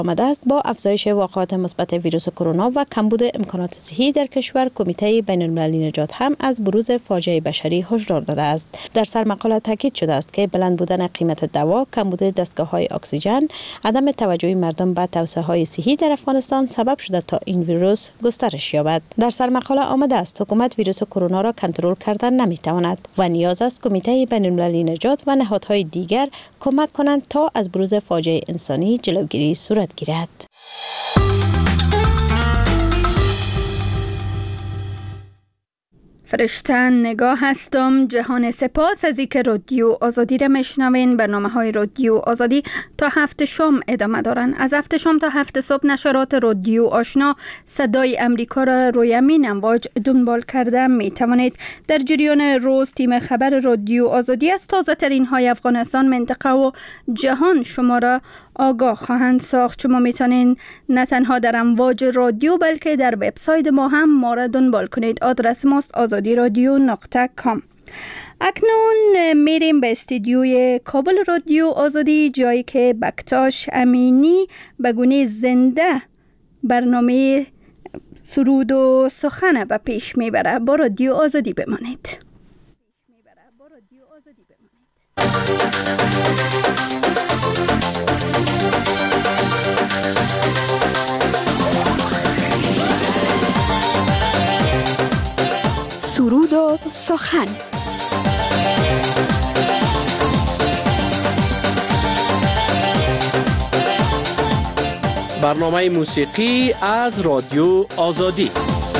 آمده است. با افزایش واقعات مثبت ویروس کرونا و کمبود امکانات صحی در کشور، کمیته بین‌المللی نجات هم از بروز فاجعه بشری هشدار داده است. در سرمقاله تاکید شده است که بلند بودن قیمت دوا، کمبود دستگاه‌های اکسیژن، عدم توجه مردم به توصیه‌های صحی در افغانستان سبب شده تا این ویروس گسترش یابد. در سرمقاله آمده است حکومت ویروس کرونا را کنترل کردن نمی‌تواند و نیاز است کمیته بین‌المللی نجات و نهادهای دیگر کمک کنند تا از بروز فاجعه انسانی جلوگیری صورت گیرد. فرشته نگاه هستم. جهان سپاس از اینکه رادیو آزادی را میشنوین. برنامه‌های رادیو آزادی تا 7 شام ادامه دارن. از 7 شام تا 7 صبح نشرات رادیو آشنا صدای امریکا را روی همین امواج دنبال کرده می توانید. در جریان روز تیم خبر رادیو آزادی از تازه ترین های افغانستان، منطقه و جهان شما را آگاه خواهند ساخت. شما میتونین نه تنها در امواج رادیو بلکه در وبسایت ما هم ما را دنبال کنید. آدرس ماست azadiradio.com. اکنون میریم به استودیوی کابل رادیو آزادی، جایی که بکتاش امینی به گونه زنده برنامه سرود و سخن به پیش میبره. با رادیو آزادی بمانید. سرود و سخن. برنامه موسیقی از رادیو آزادی.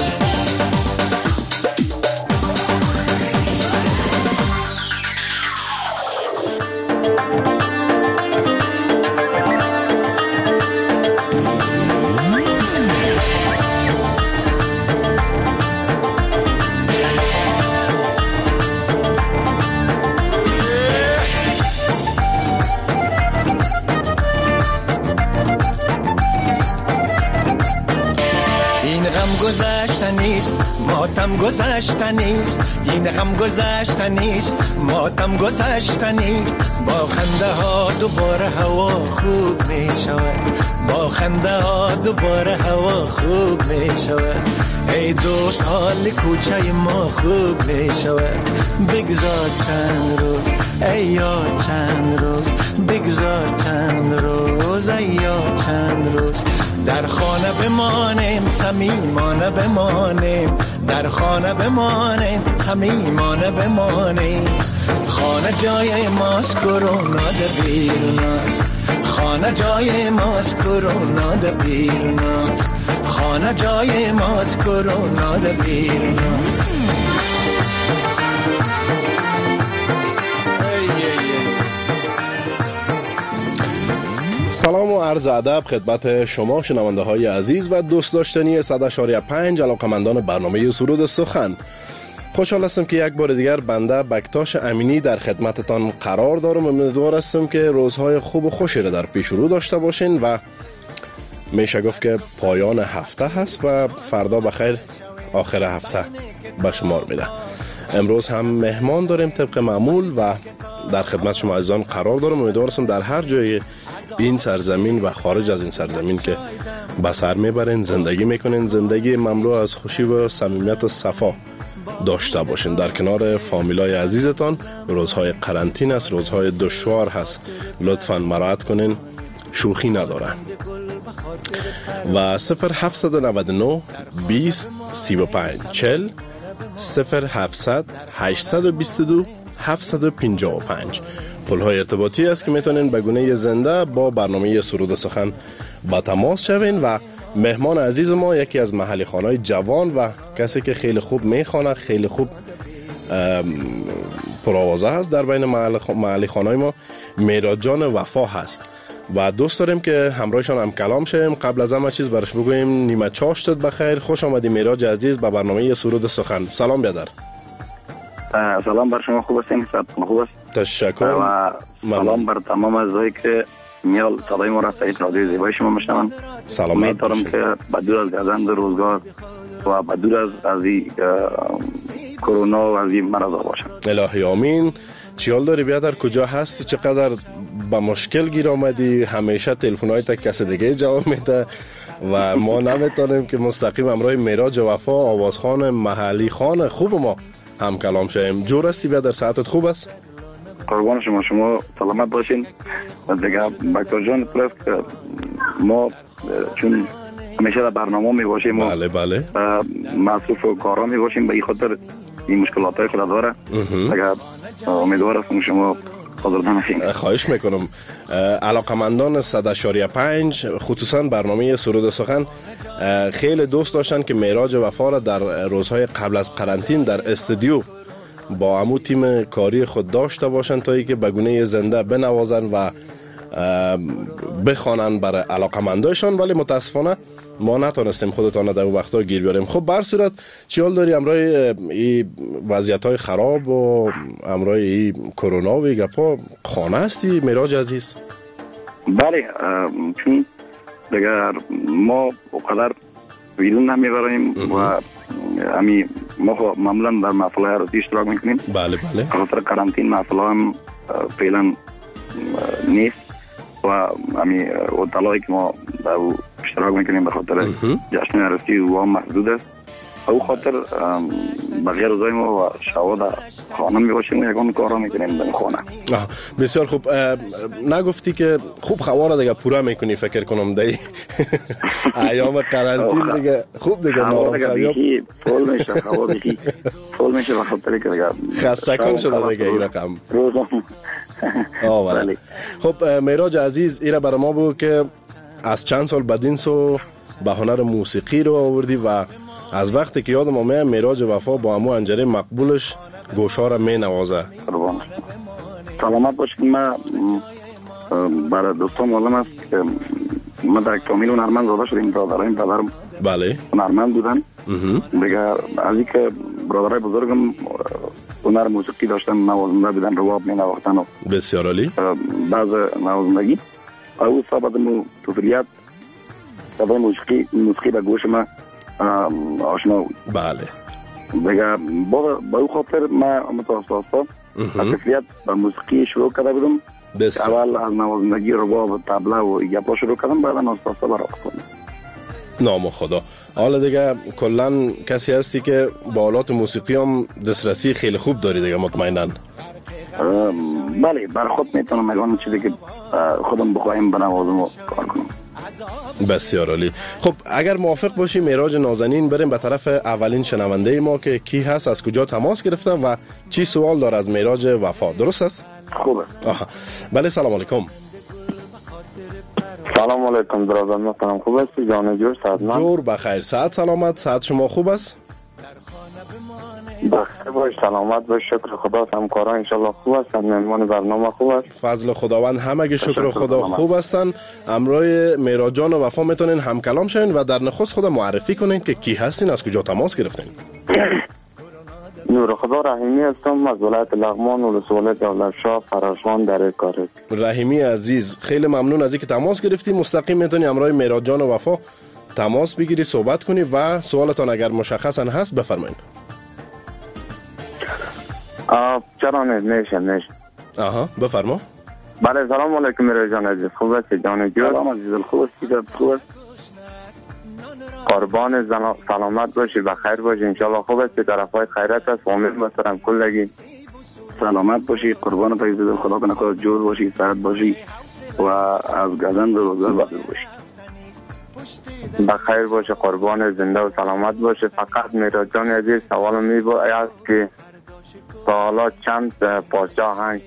ماتم گذشته نیست، این غم گذشته نیست، ماتم گذشته نیست. با خنده ها دوباره هوا خوب می شود، با خنده ها دوباره هوا خوب می شود. ای دوست حال کوچه ما خوب می شود. بگذار چند روز ای یاد چند روز، بگذار چند روز ای یاد چند روز. در خانه بمانیم صمیمانه بمانیم، در خانه بمانیم صمیمانه بمانیم. خانه جای ماست، کرونا در بیرون است. خانه جای ماست، کرونا در بیرون است. خانه جای ماست، کرونا در بیرون است. سلام و عرض ادب خدمت شما شنونده های عزیز و دوست داشتنی 100.5 علاقمندان برنامه سرود سخن. خوشحال هستم که یک بار دیگر بنده بکتاش امینی در خدمتتان قرار دارم. امیدوار هستم که روزهای خوب و خوشی را در پیش رو داشته باشین و میشه گفت که پایان هفته هست و فردا بخیر آخر هفته به شمار میره. امروز هم مهمان داریم طبق معمول و در خدمت شما عزیزان قرار دارم. امیدوار هستم در هر جای این سرزمین و خارج از این سرزمین که به سر میبرین زندگی میکنین، زندگی مملو از خوشی و صمیمیت و صفا داشته باشین. در کنار فامیلای عزیزتان روزهای قرنطینه است، روزهای دشوار هست، لطفاً مراعات کنین، شوخی نداره. و 0799 20 35 40 0700 822 755 پل‌های ارتباطی است که میتونین به گونه زنده با برنامه سرود سخن با تماس شوین. و مهمان عزیز ما یکی از محلی خوانای جوان و کسی که خیلی خوب میخوانه، خیلی خوب پرآوازه هست در بین محلی خوانای ما، میراد جان وفا هست و دوست داریم که همراهشان هم کلام شویم. قبل از همه چیز برش بگویم نیمه چاشتت بخیر. خوش آمدی میراد عزیز به برنامه سرود سخن. سلام بیادر. سلام بر شما، خوب هستین؟ خوب است. تشکر. و سلام بر تمام عزیزایی که میال صدای ما را سعید رادیو زیبای شما میشنون. سلامت امیدوارم که بدور از گزند روزگار و بدور از کرونا و از این مرض باشن. الهی آمین. چیال داری بیادر؟ کجا هستی؟ چقدر به مشکل گیر آمدی، همیشه تلفن‌های تا کسی دیگه جواب میده و ما نمیتونیم که مستقیم همراه معراج وفا آوازخوان محلی خان خوب ما هم کلام شیم. جور هستی بیا در ساعتت خوب است؟ قربان شما سلامت باشین. دیگه بکتر جان پرست که ما چون همیشه در برنامه می باشیم بله بله مصروف و کارا می باشیم، به این خاطر این مشکلات های خود داره. دیگه امیدوار هستم شما حاضر نشین. خواهش میکنم. علاقمندان 100.5 خصوصا برنامه سرود سخن خیلی دوست داشتن که معراج وفا را در روزهای قبل از قرنطین در استودیو با عمو تیم کاری خود داشته باشن تا ای که به گونه زنده بنوازن و بخوانن برای علاقمندایشان، ولی متاسفانه ما نتونستیم خودتان در اون وقتا گیر بیاریم. خب بر صورت چی حال داری امرای این وضعیت‌های خراب و امرای این کرونا و گپا خانه هستی معراج عزیز؟ بله، چون دیگر ما اونقدر بیرون نمیبریم و امی ما معمولا در محفل های عروسی اشتراک میکنیم. بله بله. خاطر قرنطین محفل هم فعلا نیست و امی اطلاعی که ما در اشتراک میکنیم به خاطر جشن عروسی و هم محدود است. او خاطر بقیه روزای ما و شوا در خانه میباشیم و یکان کارا میکنیم در خانه. بسیار خوب. نگفتی که خوب خواه دیگه پورا میکنی فکر کنم دی ایام قرنطین دیگه خوب دیگه نارم خریاب فول میشه خواه دیگه فول میشه به خاطر که دیگه خستکان شده دیگه این رقم. بله. خب معراج عزیز ایره برای ما بود که از چند سال بدین سو به هنر موسیقی رو آوردی و از وقتی که یادم آمده معراج وفا با همو انجره مقبولش گوشا را می نوازه. سلامت باشید. من برای دوستان معلوم است که من در کامل هنرمند زاده شدیم. برادران پدرم بله هنرمند بودن دیگه. از این که برادرای بزرگم هنر موسیقی داشتن، نوازنده بودن، رباب می نواختن و بسیار عالی. بعض نوازندگی او صحبت مو طفولیت صدای موسیقی به گوش من آشنا بود. بله دیگه با او خاطر من متوسطا از طفولیت به موسیقی شروع کرده بودم. اول از نوازندگی رباب و طبله و گپا شروع کردم، بعد ناستا برای خودم. نام خدا. حالا دیگه کلن کسی هستی که با آلات موسیقی هم دسترسی خیلی خوب داری دیگه مطمئناً؟ بله، بر خود میتونم میگم چیزی که خودم بخوایم بنوازم و کار کنم. بسیار عالی. خب اگر موافق باشی معراج نازنین بریم به طرف اولین شنونده ما که کی هست، از کجا تماس گرفته و چی سوال داره از معراج وفا. درست است؟ خوبه. بله سلام علیکم. سلام علیکم برادر محترم، خوب هستی جان جور؟ صحت جور بخیر، صحت سلامت. صحت شما خوب است؟ بخیر باش، سلامت باش، شکر خدا. همکاران انشالله خوب هستن، مهمان برنامه خوب است. فضل خداوند همگی شکر خدا خوب هستن. امروی معراج جان و وفا میتونین هم کلام شین و در نخست خود معرفی کنین که کی هستین، از کجا تماس گرفتین؟ نور خدا رحیمی هستم از ولایت لغمان و ولایت دولتشاه فراشان در کارک. رحیمی عزیز خیلی ممنون از اینکه تماس گرفتی. مستقیم میتونی امروی معراج جان و وفا تماس بگیری، صحبت کنی و سوالتان اگر مشخصا هست بفرمایید. چرا نمیشه. بفرما. بله سلام علیکم معراج جان عزیز، خوب هستی جان جور؟ سلام عزیز، خوب است. قربان سلامت باشی، بخیر باشی انشالله. خوب هستی، طرفای خیرت است، امید بسرم کلگی. سلامت باشی، قربان عزیز، خدا کنه خود جور باشی، صحت باشی و از گزند روزه بدور باشی. بخیر باشه، قربان، زنده و سلامت باشه. فقط معراج جان عزیز سوال میباید که تا حالا چند پارچه آهنگ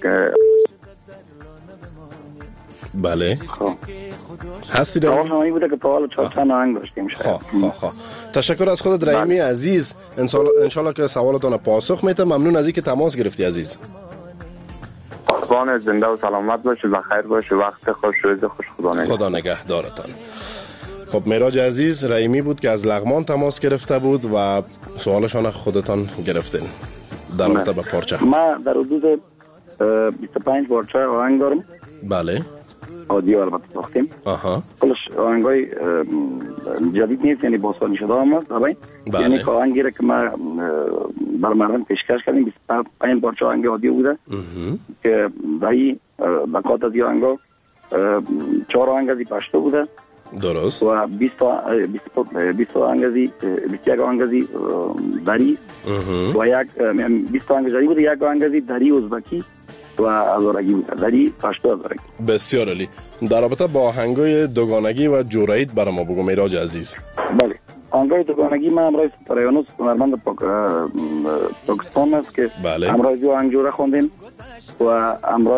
بله هستی در این بوده که تا حالا چند آهنگ داشتیم. تشکر از خودت رحیمی عزیز. انشالله که سوالتان پاسخ میده. ممنون از اینکه تماس گرفتی عزیز. قربان، زنده و سلامت باشه، بخیر باشه، وقت خوش، روز خوش، خدا نگهدارتان. خب معراج عزیز رحیمی بود که از لغمان تماس گرفته بود و سوالشان خودتان گرفتین در رابطه با پارچه. ما در حدود 25 پارچه آهنگ دارم. بله. آدیو البته ساختیم. کلش آهنگای جدید نیست، یعنی با سالی شده هم هست. یعنی که آهنگی را که ما بر مردم پیشکش کردیم 25 پارچه آهنگ آدیو بوده که دهی بقات از این آهنگا 4 آهنگ از این پشتو بوده درست و 20 آهنگ از این 21 آهنگ از این دری و یک 20 آهنگ جدید بوده، یک آهنگ از این دری ازبکی و ازارگی بوده، دری پشتو ازارگی. بسیار عالی. در رابطه با آهنگای دوگانگی و جورایید برای ما بگو میراج عزیز. بله، آهنگای دوگانگی ما همراه ستاره‌یانوس هنرمند پاکستان است که همراه جو آهنگ جوره خوندیم و همراه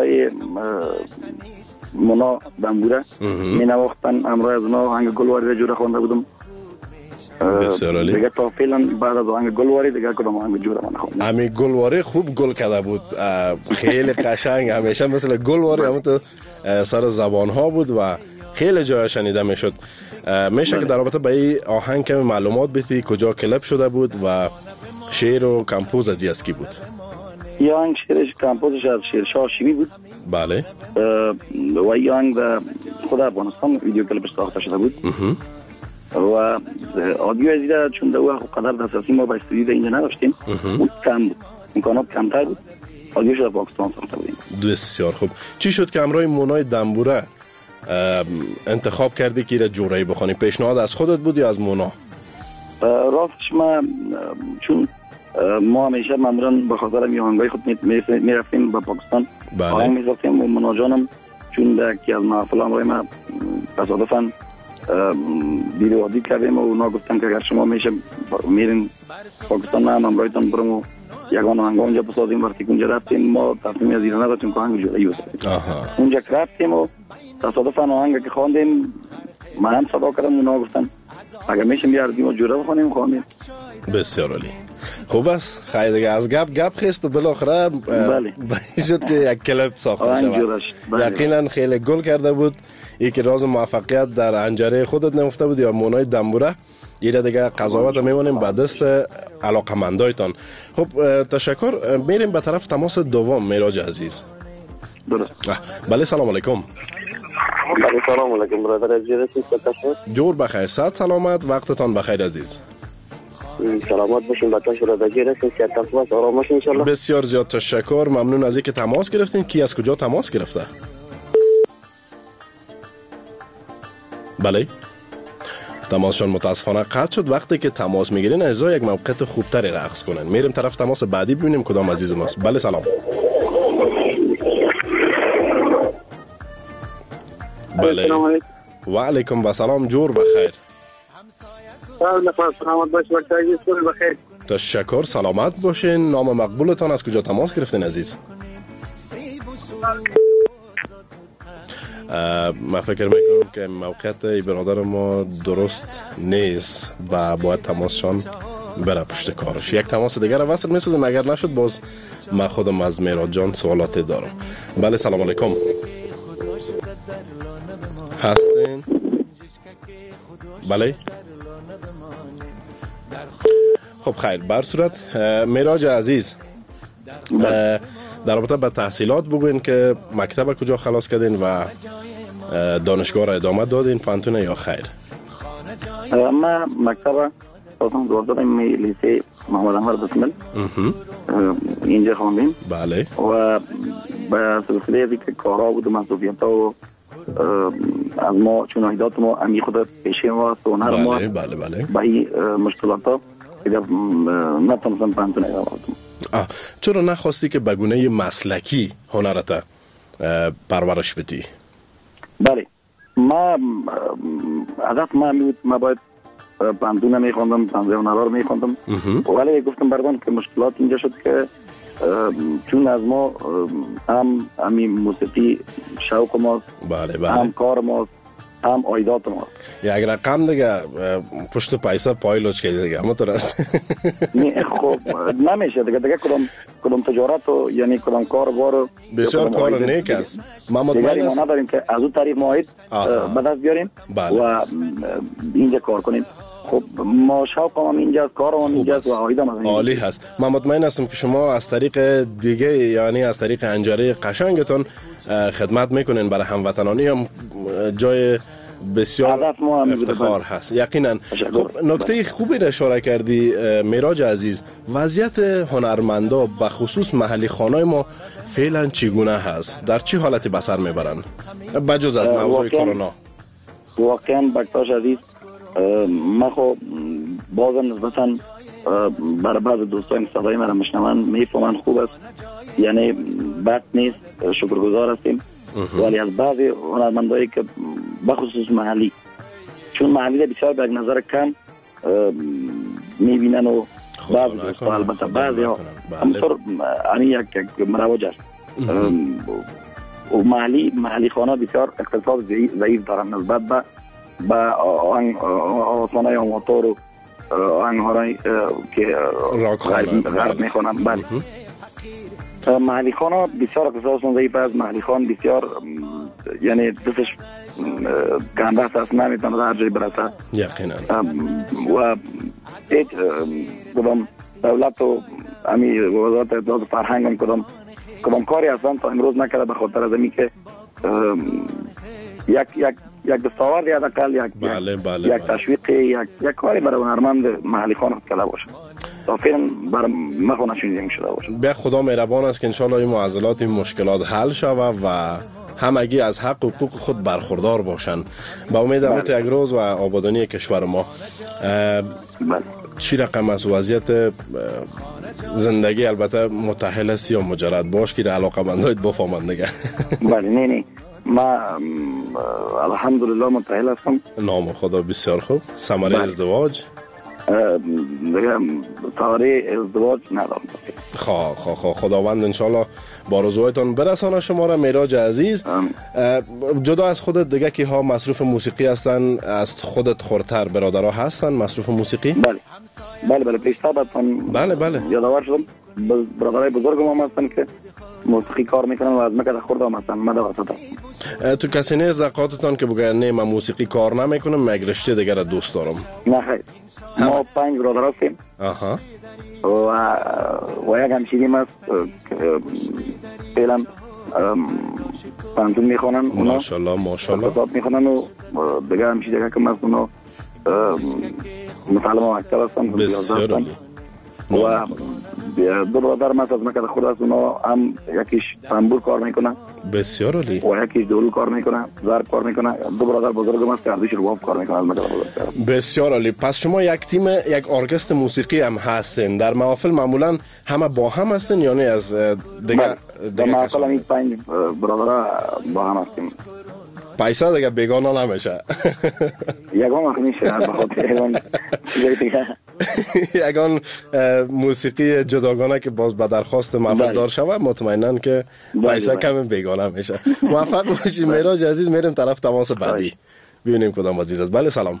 مونا دنبوره می نواختن، همراه از اونا آهنگ گلواری را جوره خونده بودم. بسیار عالی. دیگه تا فعلا بعد از آهنگ گلواری دیگه کدام آهنگ جوره من خوندم. همین گلواری خوب گل کرده بود، خیلی قشنگ، همیشه مثل گلواری همون تو سر زبان ها بود و خیلی جای شنیده میشد. میشه که در رابطه با این آهنگ کمی معلومات بدی، کجا کلیپ شده بود و شعر و کمپوز از کی بود؟ این آهنگ شعرش کمپوزش از شیرشاه شیمی بود. بله. و این آهنگ در خود افغانستان ویدیو کلیپش ساخته شده بود. و آدیو از دیده چون در او قدر دسترسی ما به استودیو اینجا نداشتیم، بود کم بود، امکانات کمتر بود، آدیوش در پاکستان ساخته بودیم. بسیار خوب. چی شد که همراه مونای دنبوره انتخاب کردی که ایره جورایی بخوانی؟ پیشنهاد از خودت بود یا از مونا؟ راستش ما چون ما همیشه معمولا به خاطر آهنگای خود میرفتیم به پاکستان، آهنگ میساختیم و مونا جانم چون در یکی از محفل همراه ما تصادفاً بیروادی کردیم و اونا گفتن که اگر شما میرین پاکستان ما هم همراهتان برم و یگان آهنگ اونجا بسازیم. وقتی اونجا رفتیم ما تصمیم از ایران نداشتیم که آهنگ جورایی بسازیم. اونجا رفتیم و تصادفاً آهنگ که خواندیم من هم صدا کردم، اونا گفتن اگر میشه بیاردیم و جوره بخونیم خواندیم. بسیار عالی. خوب است، خیلی دیگه از گپ خیست و بالاخره شد که یک کلیپ ساخته شود. یقینا خیلی گل کرده بود. یکی راز موفقیت در انجره خودت نمفته بود یا مونای دنبوره؟ یه دیگه قضاوت میمونیم به دست علاقمندایتان. خب تشکر. میریم به طرف تماس دوم. میراج عزیز. درست. بله سلام علیکم. بله سلام علیکم برادر عزیز. جور بخیر، صحت سلامت، وقتتان بخیر عزیز. سلامت باشین، بچه‌ها برادرجی رسید، صحت و آرام باشین ان شاء الله. بسیار زیاد تشکر، ممنون از اینکه تماس گرفتین. کی از کجا تماس گرفته؟ بله، تماسشان متاسفانه قطع شد. وقتی که تماس میگیرین اجازه یک موقعیت خوبتری را اخذ کنن. میریم طرف تماس بعدی ببینیم کدام عزیز ماست. بله سلام. بله و علیکم و سلام. جور بخیر. سلامت باشید بخیر. تشکر، سلامت باشین. نام مقبولتان، از کجا تماس گرفتین عزیز؟ من فکر میکنم که موقعیت برادر ما درست نیست و باید تماسشان بره پشت کارش. یک تماس دیگر را وصل میسازیم، اگر نشد باز من خودم از میراج جان سوالاتی دارم. بله سلام علیکم. هستین؟ بله. خب خیر، بر صورت میراج عزیز در رابطه به تحصیلات بگوین که مکتب کجا خلاص کردین و دانشگاه را ادامه دادین پانتون یا خیر؟ ما مکتب خواستم دوازدهم لیسه محمد انور بسمل اینجا خواندیم. بله. و به سلسله ازی که کارها بود و منصوبیت ها و از ما چون ایدات ما امی خود پیشه ما است و هنر ما به این مشکلات ها نتونستم پانتون ادامه دادم. چرا نخواستی که بگونه مسلکی هنرت پرورش بدی؟ بله، ما هدف ما باید پانتون میخوندم، پانتون هنرار میخوندم، ولی گفتم بردان که مشکلات اینجا شد که چون از ما هم همی موسیقی شوق ماست، هم کار ماست، هم آیدات ماست. یک رقم دیگه پشت پیسه پایلوچ که دیگه همه طور است. خب نمیشه دیگه کدام تجارت و یعنی کدام کار بارو بسیار کار نیک است. ما مطمئن ما نداریم که از اون طریق معاهد به دست بیاریم و اینجا کار کنیم. خب ما شوقم هم اینجاست، کارم هم اینجاست و عایدم از عالی هست. من مطمئن هستم که شما از طریق دیگه، یعنی از طریق انجره قشنگتون خدمت میکنین برای هموطنانی، هم جای بسیار افتخار هست یقینا. خب نکته خوبی را اشاره کردی معراج عزیز، وضعیت هنرمندا به خصوص محلی خانای ما فعلا چگونه هست؟ در چه حالتی به سر میبرن بجز از موضوع کرونا؟ واقعا بکتاش عزیز، من خب بازم نسبتا برای بعض دوستان صدای من میشنون میفهمن خوب است، یعنی بد نیست، شکرگزار هستیم. ولی از بعضی هنرمندایی که بخصوص محلی، چون محلی بسیار به نظر کم میبینن و بعضی دوستا البته بعضی ها همطور یک مروج است و محلی خانه بسیار اقتصاد ضعیف دارن نسبت به آسانه یا موتور و آهنگ‌هایی که غرب میخونن. بله محلی خانه بسیار اقتصادشون ضعیف است. محلی خان بسیار یعنی دستش گنده است، نمیتونه هر جایی برسه یقینا. و هیچ کدام دولت و امی وزارت اطلاعات فرهنگ هم کدام کاری اصلا تا امروز نکرده، به خاطر از اینکه که یک دستاورد یا حداقل یک تشویق یک کاری برای هنرمند محلی خان کرده باشه تا فعلا برای ما نشون شده باشه. به خدا مهربان است که انشالله این معضلات، این مشکلات حل شود و همگی از حق و حقوق خود برخوردار باشند. با امید یک روز و آبادانی کشور ما. چی رقم از وضعیت زندگی البته متأهل است یا مجرد باش که علاقه مندایت بفهمند دیگه؟ بله نه ما الحمدلله متأهل هستم. نام خدا بسیار خوب. ثمره ازدواج دیگه ثمره ازدواج ندارم. خداوند انشالله با رضایتان برسانه شما را معراج عزیز. جدا از خودت دیگه که ها مصروف موسیقی هستن، از خودت خورتر برادرها هستن مصروف موسیقی؟ بله پیشتر بله یادآور شدم برادرای بزرگم هم هستن که موسیقی کار میکنن و از مکه خوردم هستن. من وسط تو کسی نه زقاتتان که بگه نه من موسیقی کار نمیکنم مگرشته دیگه را دوست دارم؟ نه خیر، ما 5 برادر هستیم و یک همشیریم هست که فعلا پانتون میخونن، ماشاءالله اقتصاد میخونن و دیگه همشیره که هست اونا متعلم مکتب هستن بسیار عالی. و دو برادر من از مکه خود هست، اونا هم یکیش تنبور کار میکنن بسیار عالی و یکیش دورو کار میکنه، ضرب کار میکنه. دو برادر بزرگم هست که اردیش رواب کار میکنه از مکه بزرگ. بسیار عالی. پس شما یک تیم، یک ارکستر موسیقی هم هستین. در محافل معمولا همه با هم هستین یا نه از دیگه محافل هم 5 برادر با هم هستیم. پیسه دیگه بیگانه نمیشه. یگان میشه بخاطر یگان موسیقی جداگانه که باز به درخواست محفل دار شود مطمئنن که پیسه کم بیگانه میشه. موفق باشی معراج عزیز. میریم طرف تماس بعدی ببینیم کدام عزیز است. بله سلام.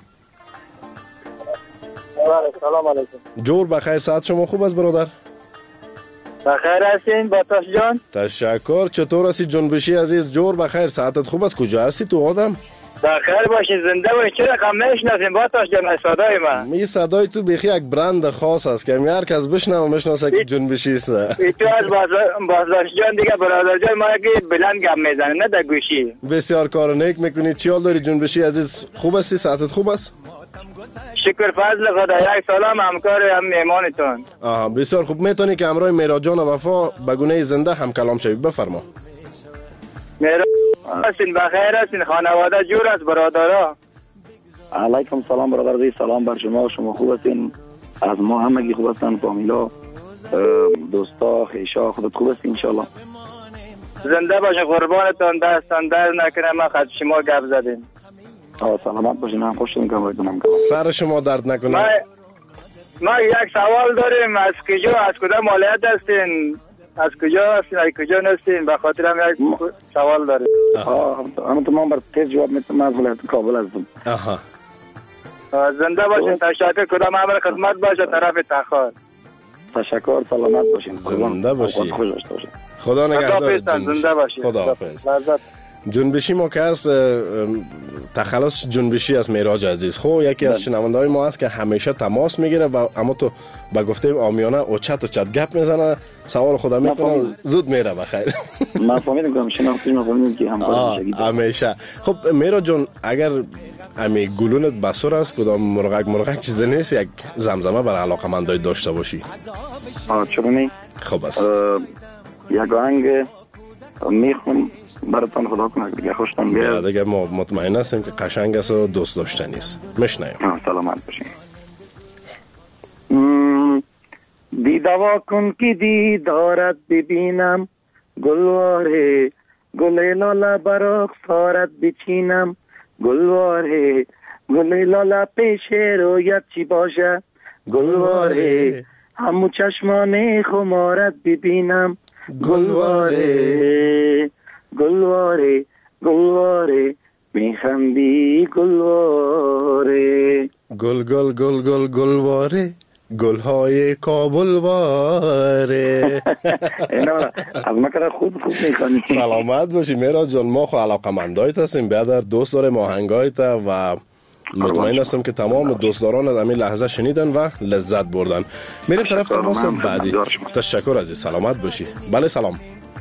سلام علیکم. جور بخیر، ساعت شما خوب است برادر؟ بخیر هستین باتاش جان؟ تشکر. چطور هستی جنبشی عزیز؟ جور بخیر، ساعتت خوب است؟ کجا هستی تو آدم؟ بخیر باشین، زنده باشین. چرا کم نشناسین باتاش جان صدای من؟ می صدای تو بیخی یک برند خاص است که هر کس بشنوه و میشناسه که جنبشی است. تو از بازداشت جان دیگه برادر جان ما که بلند گپ میزنه نه در گوشی. بسیار کار نیک میکنی. چی حال داری جنبشی عزیز؟ خوب هستی؟ ساعتت خوب است؟ شکر فضل خدا. یک سلام همکار هم میهمانتون. بسیار خوب. میتونی که همراه معراج جان وفا به گونه زنده هم کلام شوی؟ بفرما. معراج هستین؟ بخیر هستین؟ خانواده جور است برادرها؟ علیکم سلام برادر. سلام بر شما خوب هستین؟ از ما همگی خوب هستن، فامیلا دوستا خیشا خودت خوب هستی انشالله؟ زنده باشین، قربانتون، دستان در نکنه. ما خد شما گپ زدیم. سلامت باشین. هم خوش شدیم کنم. سر شما درد نکنه. ما یک سوال داریم. از کجا مالیات هستین؟ از کجا هستین؟ از کجا نستین؟ به خاطر هم یک سوال داریم. همونطور من بر تیز جواب میتونم. از ولایت کابل هستم. زنده باشین. تشکر. کدام عمل خدمت باشه طرف تخار. تشکر. سلامت باشین. زنده باشین. خوش داشته باشین. خدا نگهدار. زنده باشین. خدا حافظ. جنبشی ما که هست تخلص جنبشی است معراج عزیز. خب یکی از شنونده های ما هست که همیشه تماس میگیره و اما تو با گفته آمیانه اوچت گپ میزنه، سوال خودم میکنه زود میره بخیر. من فهمیدم که شناختیش ما فهمیدم که همکار میشه. همیشه. خب معراج جون اگر امی گلونت بسور است کدام مرغک چیز نیست یک زمزمه برای علاقمندای داشته باشی؟ چرا نه؟ خب است. یک آهنگ میخونم براتون، خدا کنه دیگه خوشتون بیاد. دیگه ما مطمئن هستیم که قشنگ است و دوست داشتنی است. میشنویم. سلامت باشین. دیدوا کن که دیدارت ببینم، گلواره گل لاله برا سارت بچینم، گلواره گل لاله پیش رویت چی باشه، گلواره همو چشمان خمارت ببینم، گلواره گلواره گلواره میخندی گلواره، گل گل گل گل گلواره گلهای کابل واره. اینا از مکر خوب میکنی. سلامت باشی معراج جان. ما خو علاقمندایت هستیم، بیادر دوست داریم آهنگایت و مطمئن هستم که تمام دوستداران از این لحظه شنیدن و لذت بردن. میریم طرف تماس بعدی. تشکر عزیز، سلامت باشی. بله سلام.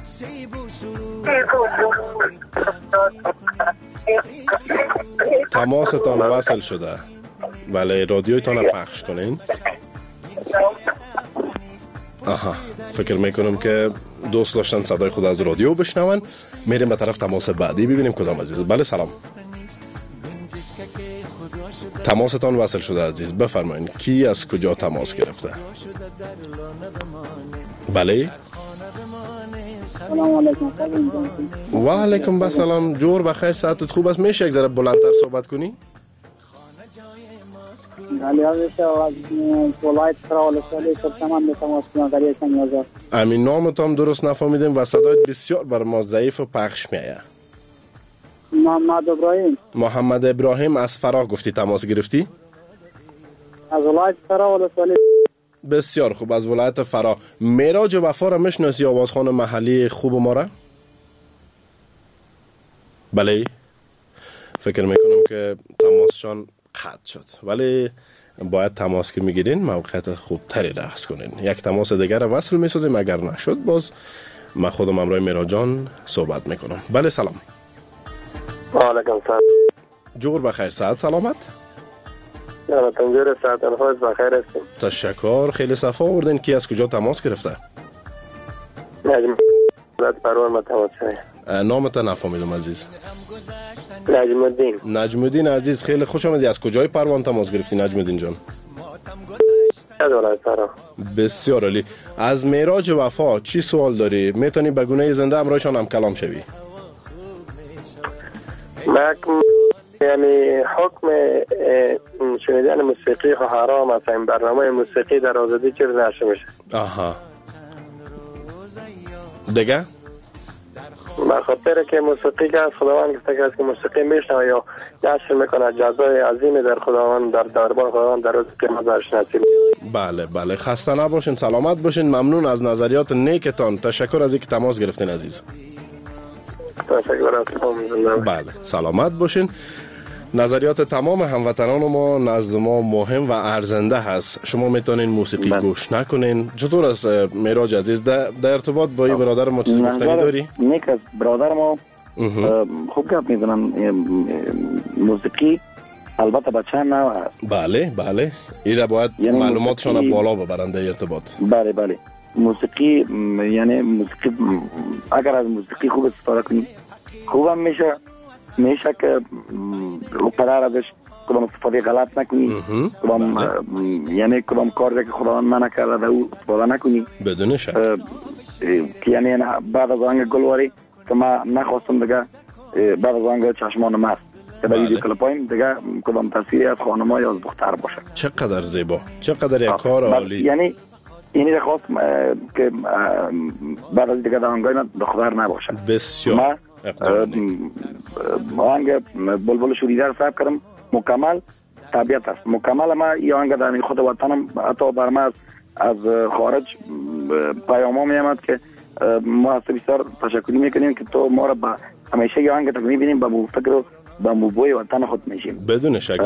تماستان وصل شده، ولی رادیویتان پخش کنین. آها، فکر میکنم که دوست داشتن صدای خود از رادیو بشنون. میریم به طرف تماس بعدی ببینیم کدام عزیز. بله سلام. تماستان وصل شده عزیز، بفرمایید کی از کجا تماس گرفته؟ بله. سلام علیکم. و علیکم السلام. جور بخیر، ساعتت خوب است؟ میشه یک ذره بلندتر صحبت کنی؟ امین نامتان درست نفهمیدیم و صدایت بسیار بر ما ضعیف و پخش میایه. محمد ابراهیم. محمد ابراهیم از فراه گفتی تماس گرفتی؟ از ولایت فراه ولسوالی. بسیار خوب، از ولایت فراه. معراج وفا را میشناسی، آوازخوان محلی خوب ما را؟ بله. فکر میکنم که تماسشان قطع شد، ولی باید تماس که میگیرین موقعیت خوب تری را اخذ کنین. یک تماس دیگر را وصل میسازیم، اگر نشد باز من خودم امروی معراج جان صحبت میکنم. بله سلام. علیکم سلام. جور بخیر، ساعت سلامت؟ تنجور ساعت الخوز بخیر هستیم. تشکر، خیلی صفا آوردین. کی از کجا تماس گرفته؟ نجم پروان ما تماس شده. نامت نفهمیدم عزیز. نجم الدین. نجم الدین عزیز، خیلی خوش آمدی. از کجای پروان تماس گرفتی نجم الدین جان؟ از ولایت فراه. بسیار عالی. از معراج وفا چی سوال داری؟ میتونی به گونه زنده امرایشان هم کلام شوی؟ یعنی حکم شنیدن موسیقی حرام است. این برنامه موسیقی در آزادی چیز نشه میشه. آها. دیگه؟ به خاطر که موسیقی که از خداوند گفته که موسیقی میشنوه یا نشر میکنه جزای عظیمی در خداوند در دربار خداوند در روز قیامت برش نصیب. بله بله، خسته نباشین، سلامت باشین. ممنون از نظریات نیکتان. تشکر از اینکه تماس گرفتین عزیز. تشکر از شما. بله سلامت باشین. نظریات تمام هموطنان ما نزد ما مهم و ارزنده هست. شما میتونین موسیقی گوش نکنین. چطور است معراج عزیز؟ در ارتباط با این برادر ما چیزی گفتنی داری؟ نیک از برادر ما خوب گپ میزنن. موسیقی البته بچه نه هست. بله بله، این باید یعنی معلوماتشان بالا ببرن در ارتباط. بله بله، موسیقی یعنی موسیقی اگر از موسیقی خوب استفاده کنی خوبم میشه که پدر ازش کدام استفاده غلط نکنی، یعنی کدام کاری که خداوند منع کرده او استفاده نکنی بدون شک. که یعنی بعد از آهنگ گلواری که من نخواستم دیگه، بعد از آهنگ چشمان مست که در ویدیو کلیپایم دیگه کدام تصویری از خانم یا از دختر باشه. چقدر زیبا، چقدر یک کار عالی. یعنی اینی خواست که بعد از دیگه در آهنگای من دختر نباشه. بسیار آهنگ بلبل شوریده رو ثبت کردم، مکمل طبیعت است. مکمل ما این آهنگ در خود وطنم حتی بر ما از خارج پیام ها می آمد که ما از بسیار تشکری میکنیم که تو ما را به همیشه یه آهنگ تک میبینیم با مو فکر و با مو بوی وطن خود میشیم. بدون شک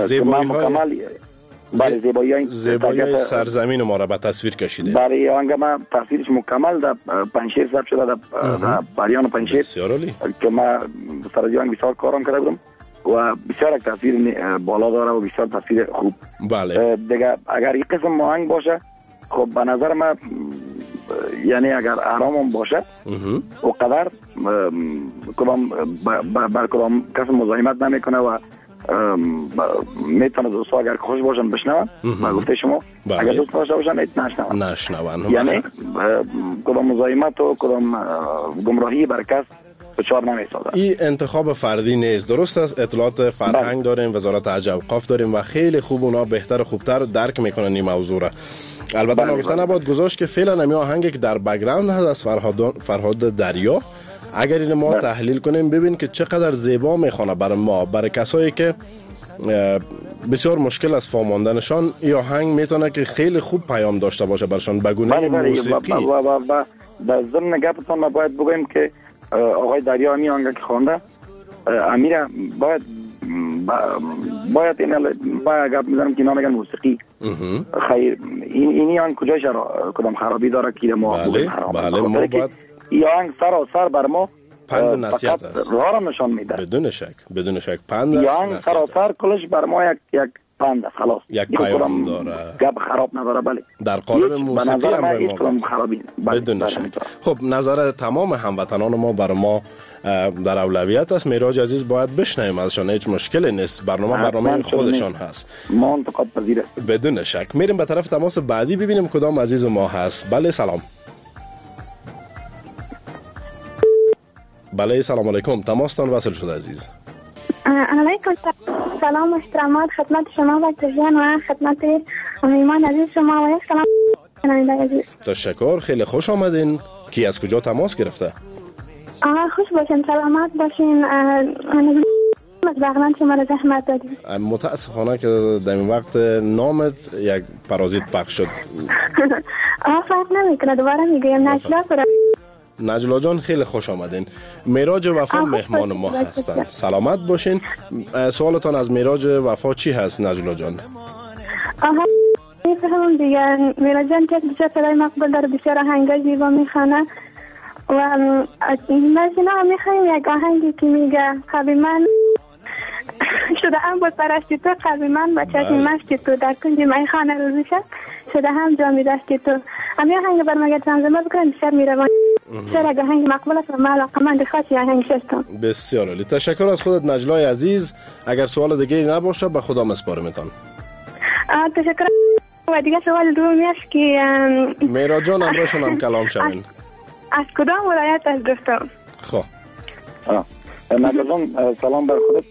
زیبایی سرزمین ما را به تصویر کشیده. برای آهنگ ما تصویرش مکمل در پنجشیر ثبت شده، در باریان پنجشیر بسیار عالی که ما سر آهنگ بسیار کارم کرده بودم و بسیار یک تصویر بالا داره و بسیار تصویر خوب. بله دیگه اگر این قسم آهنگ باشه خب به نظر من یعنی اگر آرام باشه و قدر کدام بر کدام کس مزاحمت نمیکنه و میتونه دوستا اگر خوش باشن بشنون و گفته شما اگر دوست داشته باشن نشنون یعنی کدام مزاحمت و کدام گمراهی بر کس بچار نمیسازه. این انتخاب فردی نیست، درست است. اطلاعات فرهنگ داریم، وزارت حج و اوقاف داریم و خیلی خوب اونا بهتر و خوبتر درک میکنن این موضوع را. البته نگفته نباید گذاشت که فعلا همین آهنگی که در بک‌گراند هست از فرهاد دریا، اگر این ما تحلیل کنیم ببین که چقدر زیبا میخونه برای ما، برای کسایی که بسیار مشکل است فهماندنشان این آهنگ میتونه که خیلی خوب پیام داشته باشه برشان به گونه موسیقی. در ضمن گپتون ما باید بگویم که آقای دریا همین آهنگ که خوانده امیر باید گپ میزنم که اینا میگن موسیقی خیر اینی آهنگ کجایش کدام خرابی داره که ما بگویم حرام. بله ما باید این آهنگ سر بر ما پند نصیحت است، راه را نشان میده. بدون شک پند است، نصیحت است. سر کلش بر ما یک پند است، خلاص یک پیام داره، گپ خراب نداره. بله در قالب موسیقی هم خرابی. بدون شک. خب نظر تمام هموطنان ما بر ما در اولویت است. معراج عزیز باید بشنویم ازشان، هیچ مشکلی نیست، برنامه خودشان هست، ما انتقاد پذیر است. بدون شک. میریم به طرف تماس بعدی ببینیم کدام عزیز ما هست. بله سلام. بله سلام علیکم، تماستان وصل شد عزیز. علیکم سلام و احترامات خدمت شما و تجان و خدمت میهمان عزیز شما و یک سلام شنونده عزیز. تشکر، خیلی خوش آمدین. کی از کجا تماس گرفته؟ خوش باشین، سلامت باشین. از بغلان شما را زحمت دادیم. متاسفانه که در این وقت نامت یک پرازیت پخش شد. فرق نمیکنه، دوباره میگویم نجلا جان خیلی خوش آمدین. معراج وفا مهمان ما هستن. سلامت باشین. سوالتان از معراج وفا چی هست نجلا جان؟ میفهمم دیگه. معراج جان که بسیار صدای مقبول داره، بسیار آهنگای زیبا میخوانه و از اینا میخوایم یک آهنگی که میگه قلبی من شده هم بود پرستی تو، قلبی من با چشم مشتی تو، در کنج میخانه روزی شد شده هم جامی دستی تو. همین آهنگ بر مگر زمزمه بکنم بسیار میروان، بسیار اگه آهنگ مقبول است و من علاقمند خاصی آهنگ شستم. بسیار عالی، تشکر از خودت نجلای عزیز. اگر سوال دیگه نباشه به خدا مسپارمتان. تشکر. و دیگه سوال دومی است که معراج جان امروزشون هم کلام شوین. از کدام ولایت از گفتم؟ خب نجلا جان سلام بر خودت.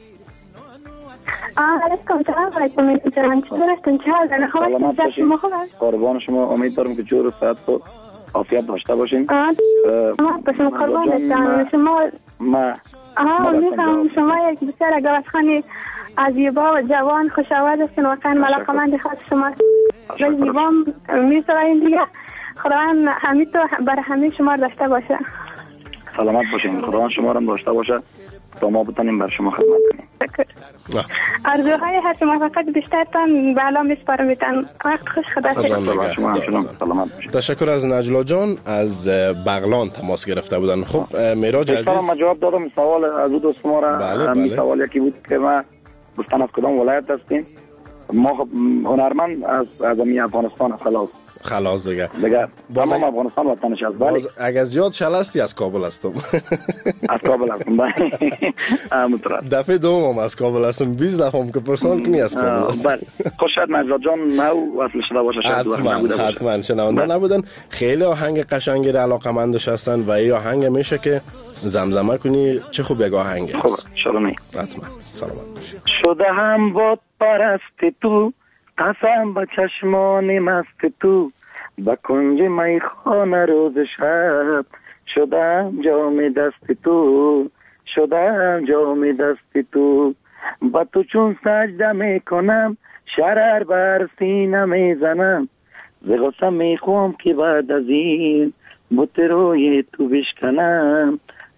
علیکم سلام علیکم. چطور هستین؟ چه حال دارین؟ خوب شما خوب است؟ قربان شما، امید دارم که جور و صحت و عافیت داشته باشین. باشم قربانتان. شما میفهمم شما یک بسیار گوشخانی زیبا و جوان خوش‌آواز هستین، واقعا علاقمند خاص شما. زیبا می‌سرایین دیگه. خداوند همین تو برای همه شما داشته باشه. سلامت باشین، خداوند شما رو داشته باشه تا ما بتونیم بر شما خدمت کنیم. آرزوهای هر شما فقط بیشترتان بالا میسپارمیتن. وقت خوش، خدا شکر. تشکر از نجلا جان از بغلان تماس گرفته بودن. خب معراج عزیز من جواب دادم سوال از او دوست ما را. بله. سوال یکی بود که ما گفتن از کدام ولایت هستیم. ما هنرمند از افغانستان خلاص دیگه تمام افغانستان وطنش است. ولی اگر زیاد شلستی از کابل هستم. از کابل هستم. دفعه دوم از کابل هستم. 20 دفعه هم که پرسان کنی از کابل هستم. بله خوش شد نجلا جان نو وصل شده باشه. حتما شنونده نبودن. خیلی آهنگ قشنگی علاقمندش هستن و این آهنگ میشه که زمزمه کنی چه خوب یک آهنگ است. خوب چرا نه؟ حتما سلامت باشی. شده هم بود پرست تو، قسم به چشمان مست تو، به کنج میخانه روز شب شدم جام دست تو، شدم جام دست تو، با تو چون سجده میکنم شرر بر سینه میزنم، ز غصه میخوام که بعد از این بت روی تو بشکنم،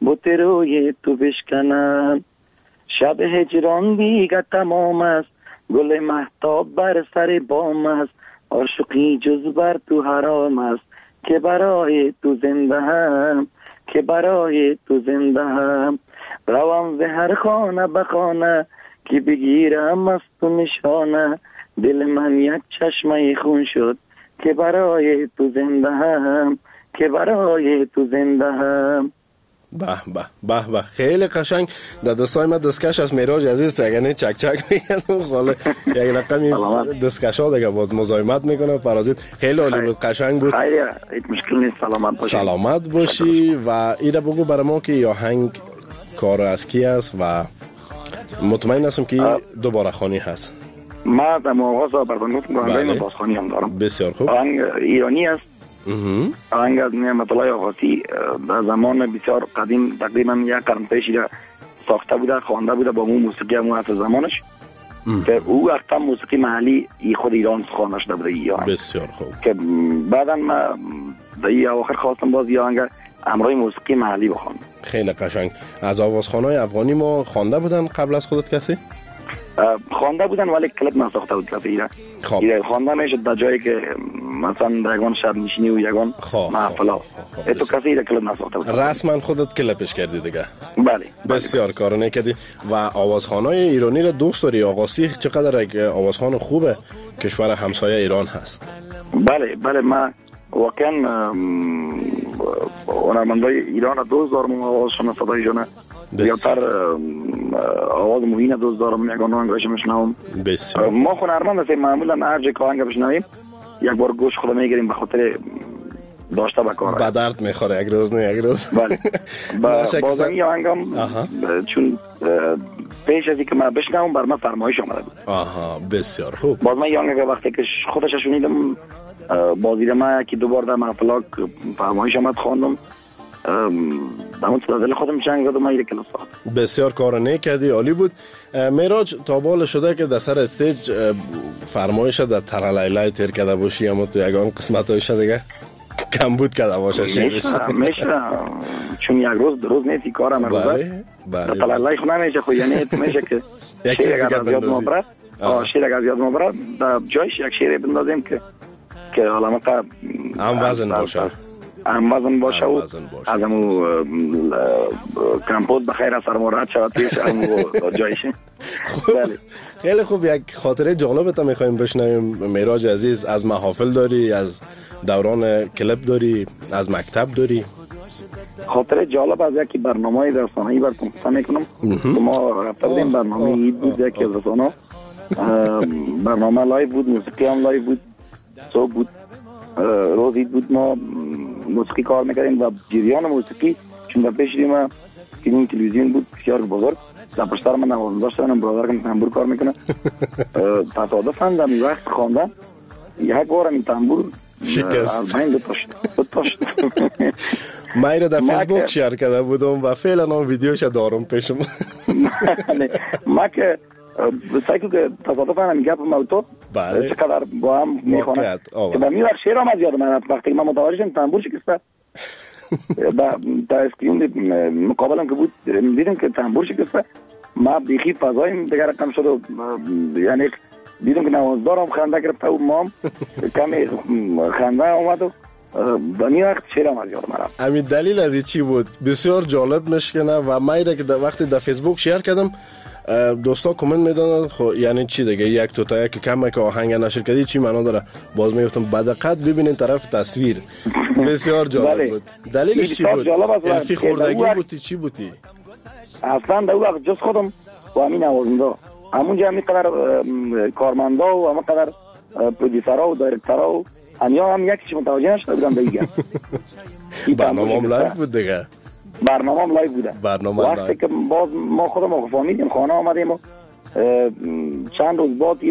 بوت روی تو بشکنم. شب هجران دیگه تمام است، گل مهتاب بر سر بام است، عاشقی جز بر تو حرام است، که برای تو زنده هم، که برای تو زنده هم. روم به هر خانه به خانه که بگیرم از تو نشانه، دل من یک چشمه خون شد که برای تو زنده هم، که برای تو زنده هم. به به به به خیلی قشنگ. در دستای ما دستکش از میراج عزیز اگه چک چک میگن خاله یک رقمی دستکش ها دیگه باز مزاحمت میکنه پرازیت. خیلی عالی بود، قشنگ بود. خیلی هیچ مشکل نیست. سلامت باشی. سلامت باشی. و ایره بگو برای ما که آهنگ کار از کی است و مطمئن هستم که دوباره خانی هست. ما در آغاز برنامه گوهندهی بازخوانی هم دارم. بسیار خوب. آهنگ ایرانی است. آهنگ از نعمت الله آغاسی در زمان بسیار قدیم، تقریبا یک قرن پیش ساخته بوده، خوانده بوده با موسیقی همون از زمانش که او وقتا موسیقی محلی خود ایران خوانده شده بوده. بسیار خوب. که بعدا ما در این اواخر خواستم باز آهنگ همراه موسیقی محلی بخوانم. خیلی قشنگ. از آوازخوانای افغانی ما خوانده بودن قبل از خودت کسی؟ خوانده بودن ولی کلپ نساخته بود کسی. ایره خوانده میشه در جایی که مثلا در یگان شب نشینی و یگان محفلا تو کسی ایره کلپ نساخته بود. رسما خودت کلپش کردی دیگه؟ بله. بسیار کار نکردی. و آوازخوانای ایرانی را دوست داری؟ آغاسی چقدر یک آوازخوان خوبه کشور همسایه ایران هست؟ بله بله، ما واقعا هنرمندای ایران را دوست دارم. آوازشون صدایشون زیادتر آواز موهین دوست دارم. یگان آهنگایش میشنوم. بسیار. ما هنرمند هستیم، معمولا هر جای که آهنگ بشنویم یک بار گوش خود میگیریم به خاطر داشته بکار. به درد میخوره یک روز نه یک روز. بله. بازم این آهنگم چون پیش از اینکه من بشنوم بر من فرمایش آمده بود. بسیار خوب. باز من این آهنگ وقتی که خودش شنیدم بازیده ما یکی دو بار در محفلا فرمایش آمد خواندم، همون دل خودم چنگ زد و من ایره کلاس ساخت. بسیار کار نکردی، عالی بود. میراج تا بال شده که در سر استیج فرمایش در ترلیلی تیر کرده باشی اما تو یگان قسمت هایش دیگه کم بود کرده باشه شیرش؟ میشه چون یک روز روز نیستی کارم روزه در ترلیلی خونه میشه خود، یعنی تو میشه که شیر اگر از یاد ما برد شیر اگر از یاد ما برد در جایش یک شیر بندازیم که علامت هم وزن باشه، هم وزن باشه و از همون کمپوت بخیر از سرما رد شود پیش همون جایشه. خیلی خوب. یک خاطره جالبت هم میخواییم بشنویم میراج عزیز. از محافل داری، از دوران کلپ داری، از مکتب داری؟ خاطره جالب از یکی برنامه رسانه‌ای براتون قصه میکنم. ما رفته بودیم برنامه اید بود، یکی از رسانه برنامه لایو بود، موسیقی هم لایو بود، صبح بود، روز اید بود. ما موسیقی کار میکردیم و جریان موسیقی چون در پیش ما فیلم تلویزیون بود بسیار بزرگ، در پشتر من نوازنده شدم، برادرم تنبور کار میکنه. تصادفاً در این وقت خواندم یک بار این تنبور شکست. از بین بتاشت. من ایره در فیسبوک شیر کرده بودم و فعلا هم ویدیوش دارم پیشم. ما که سایکو که تصادفاً هم گپ موتور چقدر با هم میخوانه که در این وقت شیر هم از یاد من وقتی من متوجه شدم تنبور شکسته در اسکرین مقابلم که بود دیدم که تنبور شکسته، ما بیخی فضایم دیگر رقم شد و یعنی دیدم که نوازدارم خنده گرفته و مام کمی خنده آمد و در این وقت شیرم از یاد مرم. همین دلیل از این چی بود؟ بسیار جالب نشکنه و من که وقتی در فیسبوک شیر کردم دوستا کامنت میدادن خب یعنی چی دیگه یک تو تا یک کمه که آهنگ نشر کردی چی معنا داره؟ باز میگفتم بدقت ببینین طرف تصویر. بسیار جالب بود. دلیلش چی بود؟ الفی خوردگی بودی چی بودی؟ اصلا در وقت جز خودم و همین نوازنده همونجا همین قدر کارمندا و همین قدر پرودیسرها و دایرکترها و همیا هم یکیش متوجه نشده بودن دیگه. برنامه هم لایف بود دیگه. برنامه هم لایف بوده. وقتی که باز ما خودم فهمیدیم خانه آمدیم و چند روز بعد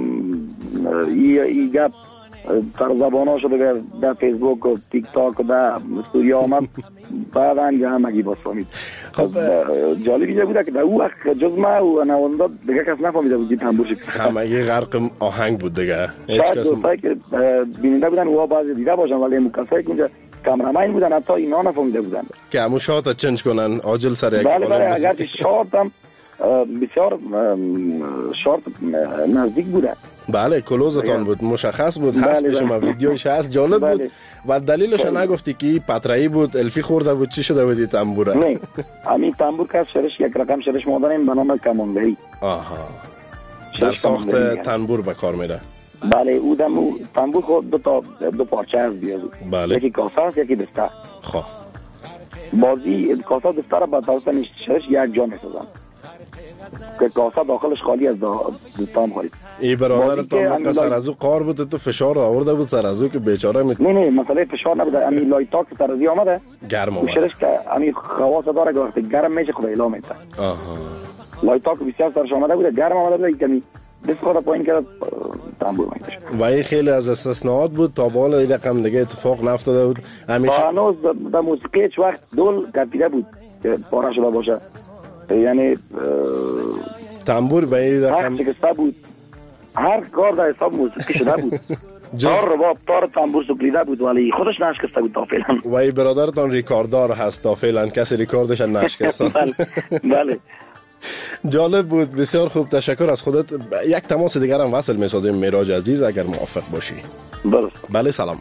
یه گپ در زبانها شده در فیسبوک و تیک تاک و در استوریا آمد بعد همگی باز فهمید. خب جالبی بوده که در اون وقت جز ما و نوازنده دیگه کس نفهمیده بود تنبور شکست. همگی غرق آهنگ بود دیگه. هیچ کس دوستایی که بیننده بودن و بعضی دیده باشن ولی کسایی که اونجا کامرامین بودن، حتی اینا نفهمیده بودن که همون شات چنج کنن عاجل سر یک بله بله، اگر شات هم بسیار شارت نزدیک بودن. بله کلوزتان بود، مشخص بود، هست به شما ویدیوش هست، جالب بود. و دلیلش نگفتی که پترایی بود، الفی خورده بود، چی شده بودی تنبوره؟ نه همین تنبور که شرش یک رقم شرش ما داریم به نام کمانگری. آها، در ساخت تنبور به کار میره. بله او تنبور خود دو پارچه هست بیاد، یکی کاسه است یکی دسته. خب بازی کاسه دسته را با توسط شرش یک جا میسازن که کاسه داخلش خالی از دستام خالی. ای برادر تا سر از او قار بود، تو فشار آورده بود سر از او که بیچاره نه مسئله فشار نبوده، امی لایتاک سر از آمده گرم آمده شرش که امی خواص داره که وقتی گرم میشه خدا اعلام میده. لایتاک بسیار سرش آمده بوده، گرم آمده بوده کمی دست خود پایین کرد تنبور میشه. و این خیلی از استثناءات بود، تا بالا این رقم دیگه اتفاق نفتاده بود. همیشه هنوز در موسیقی هیچ وقت دول کپیده بود که پاره شده باشه، یعنی تنبور به این رقم شکسته بود، هر کار در حساب موسیقی شده بود. تار رباب تار تنبور سپریده بود ولی خودش نشکسته بود تا فعلا. و این برادرتان ریکارددار هست تا فعلا، کسی ریکاردش نشکسته. بله جالب بود، بسیار خوب، تشکر از خودت. یک تماس دیگر هم وصل می‌سازیم معراج عزیز اگر موافق باشی. بله سلام.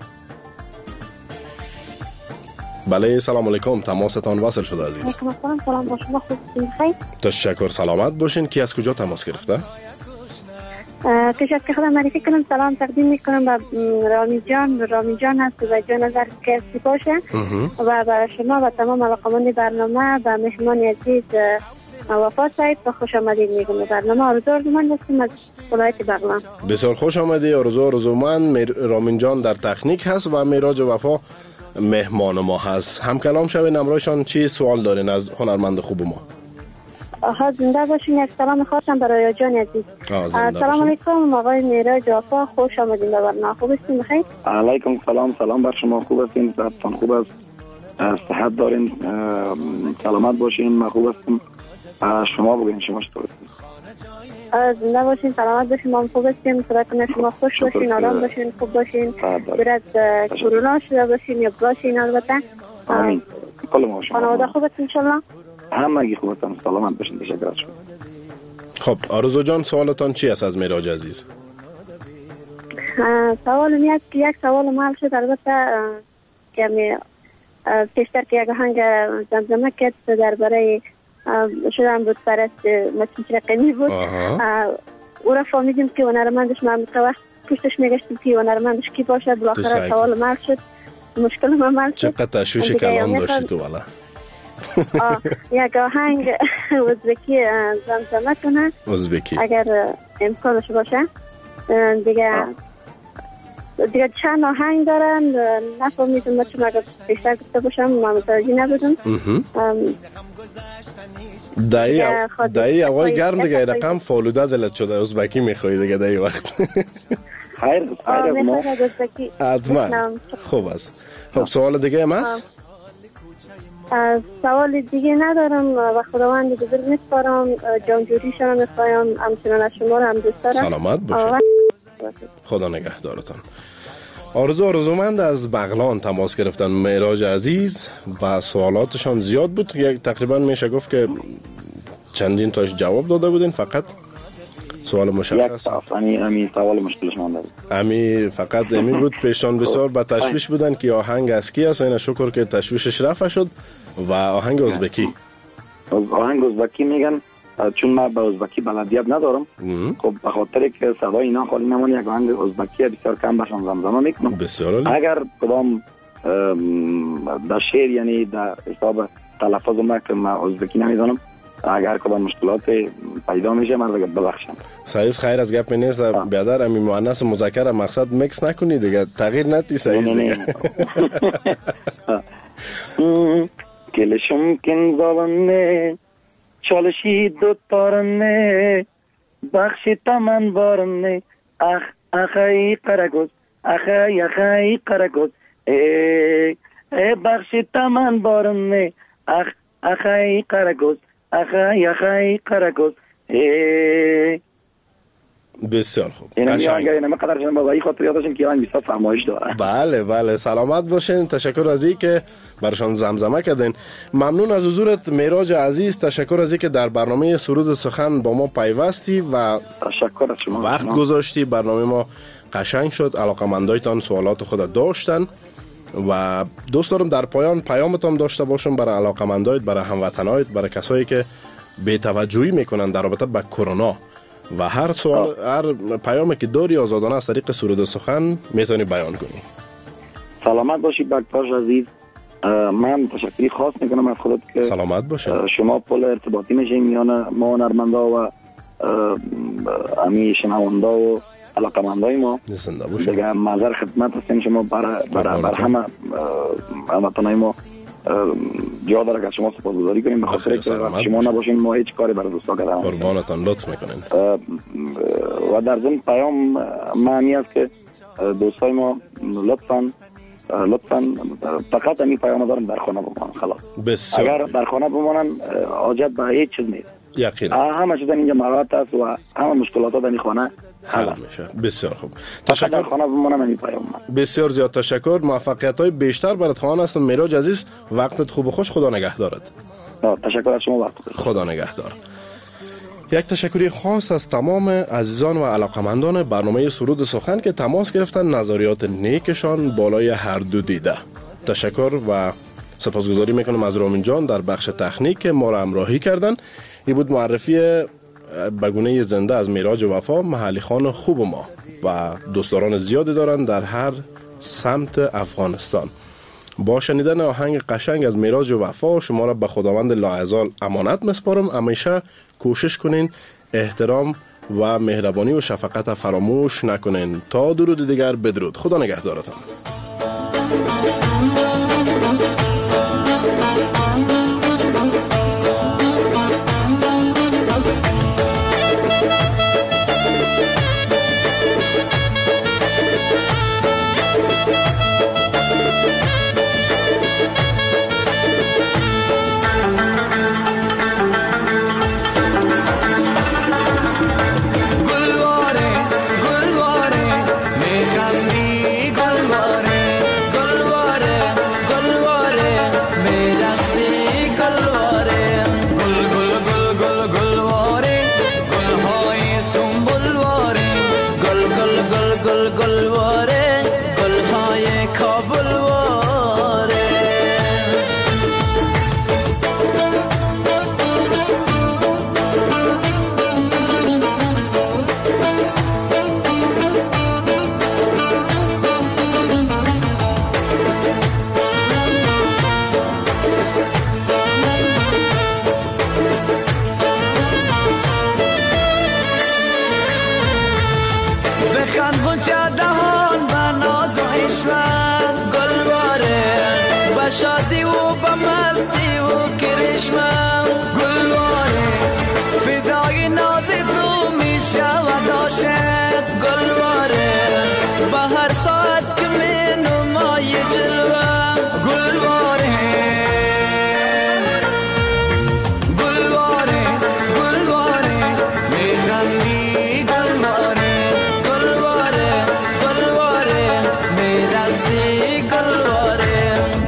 بله سلام علیکم، تماستان وصل شده عزیز. سلام با شما، خوب بخیر؟ تشکر، سلامت باشین. کی از کجا تماس گرفته؟ پیش که خودم معرفی کنم، سلام تقدیم میکنم به رامی جان هست و جان نظر کسی باشه و برای شما و تمام علاقمند برنامه و مهمان عزیز وفا صاحب و خوش آمدید میگم. برنامه آرزومند هستیم از ولایت بغلان. بسیار خوش آمدی. آرزومند رامین جان در تکنیک هست و معراج وفا مهمان ما هست. هم کلام شوین، امرایشان چی سوال دارین از هنرمند خوب ما؟ زنده باشین. یک سلام خواستم برای جان عزیز. سلام علیکم آقای معراج وفا، خوش آمدین به برنامه. خوب هستین؟ بخیر؟ علیکم سلام بر شما، خوب هستین؟ صحتتان خوب است؟ صحت دارین؟ سلامت باشین. من خوب هستم. شما بگین شما چطور هستین؟ زنده باشین، سلامت باشین. ما خوب هستیم. خدا کنه شما خوش باشین، آرام باشین، خوب باشین، دور از کرونا شده باشین یا باشین. البته آمین. کل ما شما خانواده خوب هستین ان شاء الله؟ همگی خوب هستن، سلامت باشین. تشکر از شما. خب آرزو جان، سوالتان چی است از معراج عزیز؟ سوال میاد که یک سوال مال شد، البته که پیشتر که یک آهنگ زمزمه کرد درباره شدن بود پرست مسیح رقمی بود. او را فهمیدیم که هنرمندش من وقت پشتش میگشتیم که هنرمندش کی باشد. بالاخره سوال مال شد، مشکل من مال شد. چقدر تشویش کلام داشتی تو والا. یک آهنگ ازبکی زمزمه کنه ازبکی اگر امکانش باشه. دیگه چند آهنگ دارن، نفهمیدم چون اگر بیشتر گفته باشم من متوجه نبودم. دایی هوای گرم دیگه، رقم فالوده دلت شده ازبکی میخوایی دیگه دایی وقت. خیر حتما خوب است. خب سوال دیگه هم هست؟ سوال دیگه ندارم و خداوند دیگه میسپارم، جانجوری شما میخوایم، همچنان از شما رو هم دوست دارم. سلامت باشید، خدا نگهدارتان. آرزومند از بغلان تماس گرفتن معراج عزیز و سوالاتشان زیاد بود. تقریبا میشه گفت که چندین تاش جواب داده بودین، فقط سوال مشخص امی سوال مشکلش مونده بود. امی فقط امی بود. پیشان بسیار با تشویش بودن که آهنگ از کی است. اینا شکر که تشویشش رفع شد. و آهنگ ازبکی میگن چون من به ازبکی بلدیت ندارم. خب به خاطر که صدای اینا خالی نمونه یک آهنگ ازبکی بسیار کم باشن زمزمه میکنم. بسیار اگر کدام در شعر یعنی در حساب تلفظ ما که من ازبکی نمیدونم، اگر کدام مشکلات پیدا میشه من دیگه ببخشم. سعیز خیر از گپ نیست بیادر. امی مؤنث مذکر مقصد میکس نکنی دیگه، تغییر ندی سعیز دیگه. کلشم کن زالنه چالشی دو تارنه بخشی تمن بارنه اخی قرگوز اخی قرگوز بخشی تمن بارنه اخی قرگوز اخی قرگوز بسیار خوب. یعنی اینم قدر جناب بابایی خاطر یادشون که آن بیشتر فرمایش داره. بله سلامت باشین. تشکر از اینکه برشان زمزمه کردین. ممنون از حضورت معراج عزیز. تشکر از اینکه در برنامه سرود سخن با ما پیوستی و تشکر از شما. وقت گذاشتی. برنامه ما قشنگ شد. علاقه‌مندایتان سوالات خود داشتن و دوست دارم در پایان پیامتان داشته باشم برای علاقه‌مندایت، برای هموطنایت، برای کسایی که بی‌توجهی میکنن در رابطه با کرونا و هر سوال هر پیامی که داری آزادانه از طریق سرود سخن میتونی بیان کنی. سلامت باشی بکتاش عزیز. من تشکری خاص میکنم از خودت که سلامت باشی. شما پل ارتباطی میشین میان ما هنرمندا و امی شنوندا و علاقه‌مندای ما. زنده باشی. دیگه معذر خدمت هستیم شما برای همه هموطنای ما جا داره که شما سپاسگزاری کنیم به خاطر که شما نباشین ما هیچ کاری برای دوستا کردن. قربانتان لطف میکنین. و در ضمن پیام معنی است که دوستای ما لطفاً فقط همین پیام دارم در خانه بمانن خلاص. بسیار. اگر در خانه بمانن حاجت به هیچ چیز نیست. یقینا. همه چیز اینجا مراحت است و همه مشکلات در این خانه حل میشه. بسیار خوب. تشکر. در خانه بمانم همین پیام. بسیار زیاد تشکر. موفقیت‌های بیشتر برات خواهان هستم. معراج عزیز وقتت خوب و خوش. خدا نگهدارت. تشکر از شما. وقت خدا نگهدار. یک تشکری خاص از تمام عزیزان و علاقمندان برنامه سرود سخن که تماس گرفتن نظریات نیکشان بالای هر دو دیده. تشکر و سپاسگزاری میکنم از رامین جان در بخش تکنیک که ما را همراهی کردن. این بود معرفی بگونه زنده از معراج وفا، محلی خان خوب ما و دوستداران زیادی دارن در هر سمت افغانستان. با شنیدن آهنگ قشنگ از معراج وفا شما را به خداوند لاعزال امانت میسپارم. همیشه کوشش کنین احترام و مهربانی و شفقت فراموش نکنین. تا درود دیگر بدرود. خدا نگهدارتان. شادی و بمستی و کرشمه گلواره فدای ناز تو میشه و داشت گلواره با هر ساعت که می نمای جلوه گلواره گلواره گلواره میخندی گلواره گلواره گلواره میرسی گلواره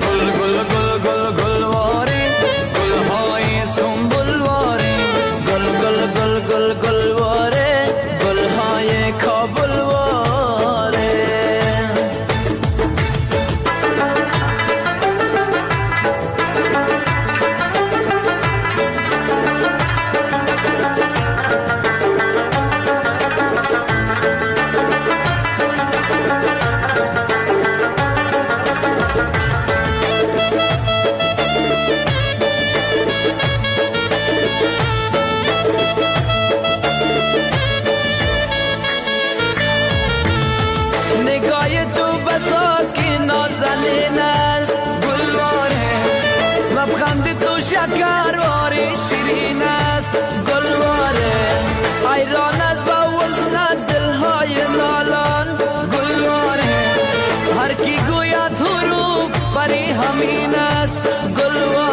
شکرواری شیرین است گلواره حیران است با وزن دلهای نالان گلواره هر کی گوید حروف بری همین است گلواره